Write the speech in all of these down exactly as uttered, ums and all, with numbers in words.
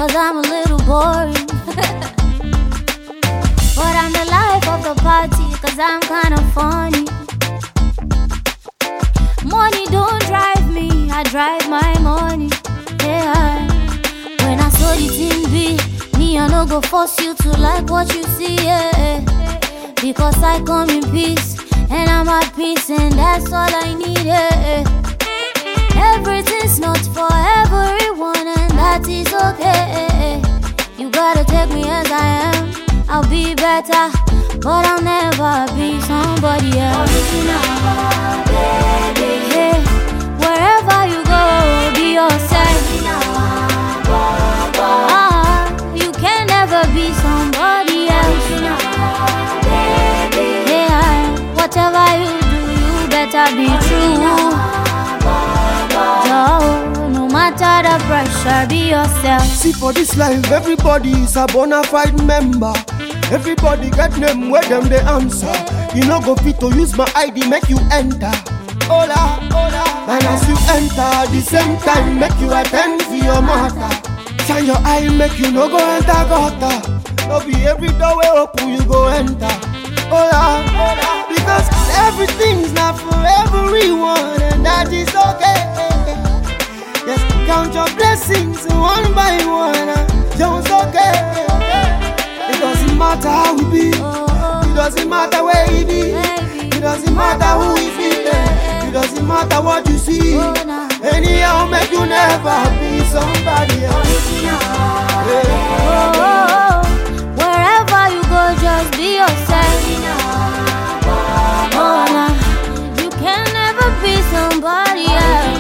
cause I'm a little boring. But I'm the life of the party, cause I'm kinda funny. Money don't drive me, I drive my money. Yeah. When I saw the thing be, me I no go force you to like what you see, yeah. Because I come in peace, and I'm at peace, and that's all I need, yeah. Everything's not for everyone, and that is okay. You gotta take me as I am, I'll be better, but I'll never be somebody else. Original, baby. Yeah. Wherever you go, be yourself. Uh, you can never be somebody else. Yeah. Whatever you do, you better be true. No matter the pressure, be yourself. See, for this life, everybody is a bona fide member. Everybody get name where them they answer. You no go fit to use my I D, make you enter. Hola, hola. And as you enter, at the same time, make you attend to your mother. Shine your eye, make you no go enter gutter. No be every door we open, you go enter. Hola, hola. Because everything's not for everyone, and that is okay. Just count your blessings one by one, just okay. It doesn't matter how we be, it doesn't matter where we be, it doesn't matter who we be, it doesn't matter what you see. Anyhow, make you never be somebody else. Oh, wherever you go, just be yourself. Oh, nah. You can never be somebody else.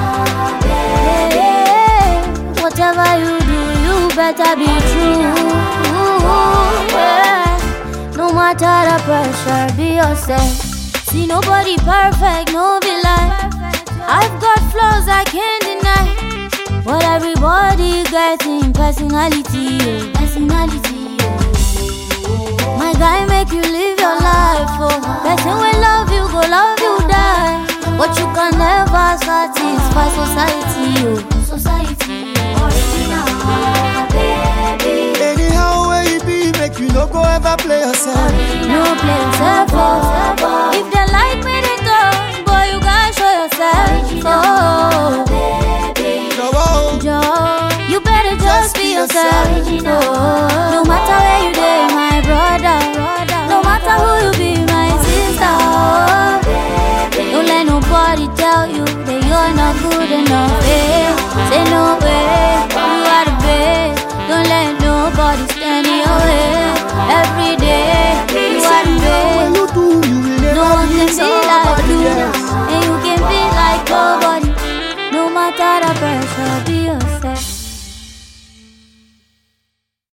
Whatever you do, you better be true. Yeah. No matter the pressure, be yourself. See, nobody perfect, no be like. I've got flaws I can't deny, but everybody getting personality, oh. Personality, oh. My guy make you live your life, oh. Person will love you, go love you, die. But you can never satisfy society, oh. Society. Anyhow where you be, make you no go ever play yourself. No play yourself, oh. If they like me, they go, boy, you gotta show yourself. Oh, Joe, Joe, you better just, Just be be yourself. yourself. Oh, no matter where you go, my brother. No matter who you be, my sister. Oh, don't let nobody tell you that you're not good enough.